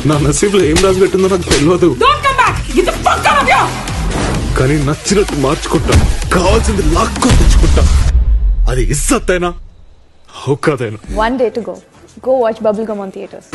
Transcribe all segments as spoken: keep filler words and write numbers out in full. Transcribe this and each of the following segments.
నా నసీబులో ఏం రాసి పెట్టిందో నాకు తెలియదు, కానీ నచ్చినట్టు మార్చుకుంటా, కావాల్సింది లాక్కొని తెచ్చుకుంటా. అది ఇస్సత్తైనా హౌకాదైనా. One day to go. Go watch Bubblegum on theaters.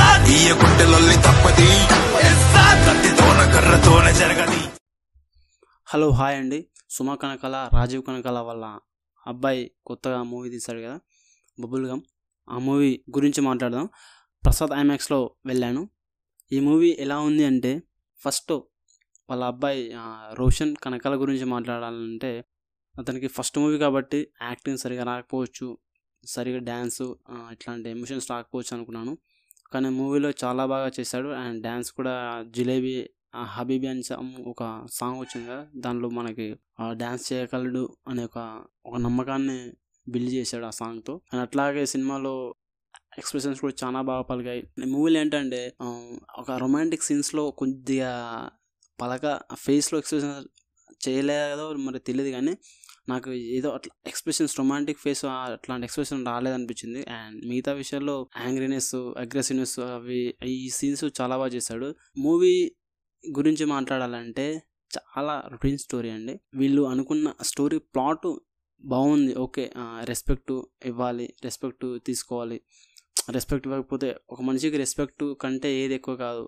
Hello hi అండి. సుమా కనకాల, రాజీవ్ కనకాల వాళ్ళ అబ్బాయి కొత్తగా మూవీ తీశాడు కదా బబుల్గమ్. ఆ మూవీ గురించి మాట్లాడదాం. ప్రసాద్ ఐమాక్స్లో వెళ్ళాను. ఈ మూవీ ఎలా ఉంది అంటే, ఫస్ట్ వాళ్ళ అబ్బాయి రోషన్ కనకాల గురించి మాట్లాడాలంటే, అతనికి ఫస్ట్ మూవీ కాబట్టి యాక్టింగ్ సరిగా రాకపోవచ్చు, సరిగా డ్యాన్సు ఇట్లాంటి ఎమోషన్స్ రాకపోవచ్చు అనుకున్నాను. కానీ మూవీలో చాలా బాగా చేశాడు. అండ్ డ్యాన్స్ కూడా జిలేబీ హబీబీ అని ఒక సాంగ్ వచ్చింది కదా, దానిలో మనకి డ్యాన్స్ చేయగలడు అనే ఒక ఒక నమ్మకాన్ని బిల్డ్ చేశాడు ఆ సాంగ్తో. అండ్ అట్లాగే సినిమాలో ఎక్స్ప్రెషన్స్ కూడా చాలా బాగా పలికాయి. మూవీలో ఏంటంటే ఒక రొమాంటిక్ సీన్స్లో కొద్దిగా పలక ఫేస్లో ఎక్స్ప్రెషన్ చేయలేదో మరి తెలియదు, కానీ నాకు ఏదో అట్లా ఎక్స్ప్రెషన్స్ రొమాంటిక్ ఫేస్ అట్లాంటి ఎక్స్ప్రెషన్ రాలేదనిపించింది. అండ్ మిగతా విషయాల్లో యాంగ్రీనెస్, అగ్రెసివ్నెస్ అవి ఈ సీన్స్ చాలా బాగా చేశాడు. మూవీ గురించి మాట్లాడాలంటే చాలా రొటీన్ స్టోరీ అండి. వీళ్ళు అనుకున్న స్టోరీ ప్లాట్ బాగుంది, ఓకే, రెస్పెక్ట్ ఇవ్వాలి, రెస్పెక్ట్ తీసుకోవాలి. రెస్పెక్ట్ ఇవ్వకపోతే ఒక మనిషికి రెస్పెక్ట్ కంటే ఏది ఎక్కువ కాదు.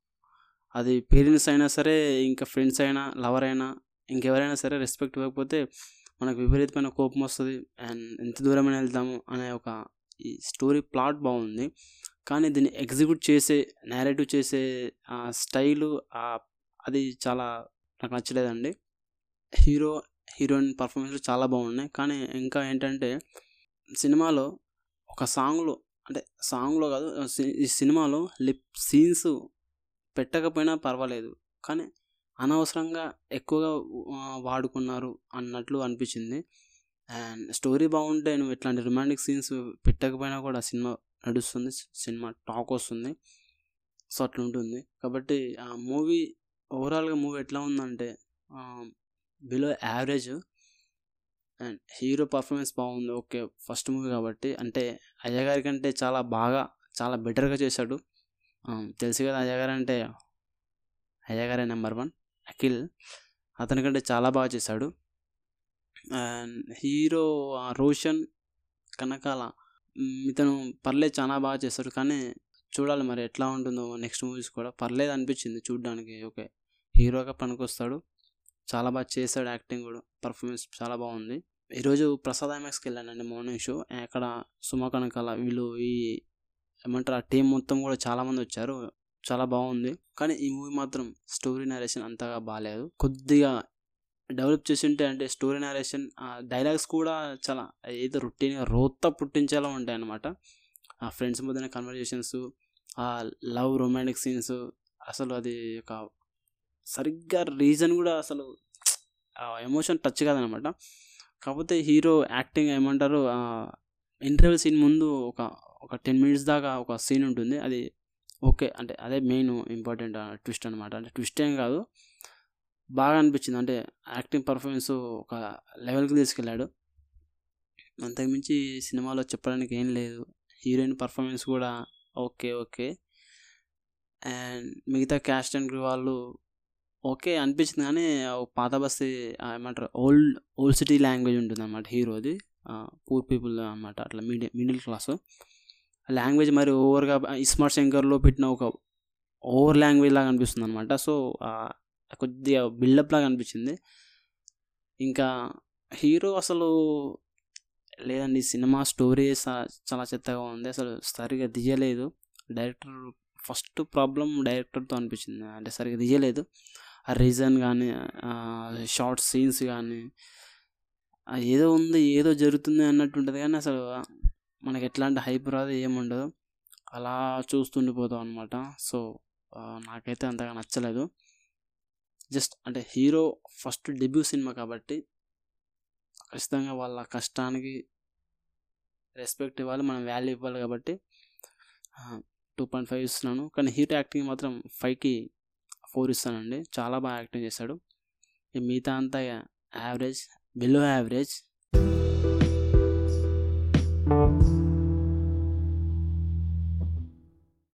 అది పేరెంట్స్ అయినా సరే, ఇంకా ఫ్రెండ్స్ అయినా, లవర్ అయినా, ఇంకెవరైనా సరే రెస్పెక్ట్ ఇవ్వకపోతే మనకు విపరీతమైన కోపం వస్తుంది అండ్ ఎంత దూరమైనా వెళ్తాము అనే ఒక ఈ స్టోరీ ప్లాట్ బాగుంది. కానీ దీన్ని ఎగ్జిక్యూట్ చేసే, నేరేటివ్ చేసే స్టైలు అది చాలా నాకు నచ్చలేదండి. హీరో హీరోయిన్ పర్ఫార్మెన్స్ చాలా బాగున్నాయి. కానీ ఇంకా ఏంటంటే సినిమాలో ఒక సాంగ్లో, అంటే సాంగ్లో కాదు, ఈ సినిమాలో లిప్ సీన్స్ పెట్టకపోయినా పర్వాలేదు, కానీ అనవసరంగా ఎక్కువగా వాడుకున్నారు అన్నట్లు అనిపించింది. అండ్ స్టోరీ బాగుంటే నువ్వు ఇట్లాంటి రొమాంటిక్ సీన్స్ పెట్టకపోయినా కూడా సినిమా నడుస్తుంది, సినిమా టాక్ వస్తుంది. సో అట్లా ఉంటుంది. కాబట్టి ఆ మూవీ ఓవరాల్గా మూవీ ఎట్లా ఉందంటే below average. And hero performance బాగుంది, ఓకే, ఫస్ట్ మూవీ కాబట్టి. అంటే అయ్యగారి కంటే చాలా బాగా, చాలా బెటర్గా చేశాడు. తెలుసు కదా అయ్యగారు అంటే, అయ్యగారే నెంబర్ వన్. అఖిల్ అతనికంటే చాలా బాగా చేశాడు. అండ్ హీరో రోషన్ కనకాల ఇతను పర్లేదు చాలా బాగా చేస్తాడు. కానీ చూడాలి మరి ఎట్లా ఉంటుందో నెక్స్ట్ మూవీస్ కూడా. పర్లేదు అనిపించింది చూడడానికి, ఓకే, హీరోగా పనికొస్తాడు, చాలా బాగా చేశాడు, యాక్టింగ్ కూడా, పర్ఫార్మెన్స్ చాలా బాగుంది. ఈరోజు ప్రసాద్ ఐమాక్స్కి వెళ్ళానండి మార్నింగ్ షో. అక్కడ సుమా కనకాల వీళ్ళు ఈ ఏమంటారు ఆ టీం మొత్తం కూడా చాలామంది వచ్చారు, చాలా బాగుంది. కానీ ఈ మూవీ మాత్రం స్టోరీ నరేషన్ అంతగా బాగాలేదు. కొద్దిగా డెవలప్ చేసి ఉంటే, అంటే స్టోరీ నరేషన్, డైలాగ్స్ కూడా చాలా ఏదో రొటీన్గా రోత పుట్టించేలా ఉంటాయి అన్నమాట. ఆ ఫ్రెండ్స్ మధ్యన కన్వర్జేషన్స్, ఆ లవ్ రొమాంటిక్ సీన్స్, అసలు అది ఒక సరిగ్గా రీజన్ కూడా అసలు ఎమోషన్ టచ్ కాదనమాట. కాకపోతే హీరో యాక్టింగ్ ఏమంటారు, ఇంటర్వెల్ సీన్ ముందు ఒక ఒక టెన్ మినిట్స్ దాకా ఒక సీన్ ఉంటుంది, అది ఓకే, అంటే అదే మెయిన్ ఇంపార్టెంట్ ట్విస్ట్ అనమాట. అంటే ట్విస్ట్ ఏం కాదు, బాగా అనిపించింది. అంటే యాక్టింగ్ పర్ఫార్మెన్స్ ఒక లెవెల్కి తీసుకెళ్ళాడు. అంతకుమించి సినిమాలో చెప్పడానికి ఏం లేదు. హీరోయిన్ పర్ఫార్మెన్స్ కూడా ఓకే ఓకే. అండ్ మిగతా క్యాస్ట్ అండ్ క్రూ వాళ్ళు ఓకే అనిపించింది, కానీ పాత బస్తీ ఏమంటారు ఓల్డ్ ఓల్డ్ సిటీ లాంగ్వేజ్ ఉంటుంది అన్నమాట హీరోది. పూర్ పీపుల్ అన్నమాట, అట్లా మీడియం మిడిల్ క్లాస్ లాంగ్వేజ్. మరి ఓవర్గా ఇస్మార్ట్ శంకర్లో పెట్టిన ఒక ఓవర్ లాంగ్వేజ్ లాగా అనిపిస్తుంది అనమాట. సో కొద్దిగా బిల్డప్ లాగా అనిపించింది. ఇంకా హీరో అసలు లేదండి, సినిమా స్టోరీ చాలా చెత్తగా ఉంది, అసలు సరిగా తీయలేదు. డైరెక్టర్ ఫస్ట్ ప్రాబ్లం డైరెక్టర్తో అనిపించింది, అంటే సరిగా తీయలేదు. ఆ రీజన్ కానీ, షార్ట్ సీన్స్ కానీ, ఏదో ఉంది, ఏదో జరుగుతుంది అన్నట్టు ఉంటుంది, కానీ అసలు మనకి ఎట్లాంటి హైప్ రాదు, ఏముండదు, అలా చూస్తుండిపోతాం అనమాట. సో నాకైతే అంతగా నచ్చలేదు. జస్ట్ అంటే హీరో ఫస్ట్ డెబ్యూ సినిమా కాబట్టి ఖచ్చితంగా వాళ్ళ కష్టానికి రెస్పెక్ట్ ఇవ్వాలి, మనం వాల్యూ ఇవ్వాలి. కాబట్టి టూ పాయింట్ ఫైవ్ ఇస్తున్నాను. కానీ హీరో యాక్టింగ్ మాత్రం ఫైవ్కి ఫోర్ ఇస్తానండి. చాలా బాగా యాక్టింగ్ చేశాడు. మిగతా అంతా యావరేజ్, బిలో యావరేజ్.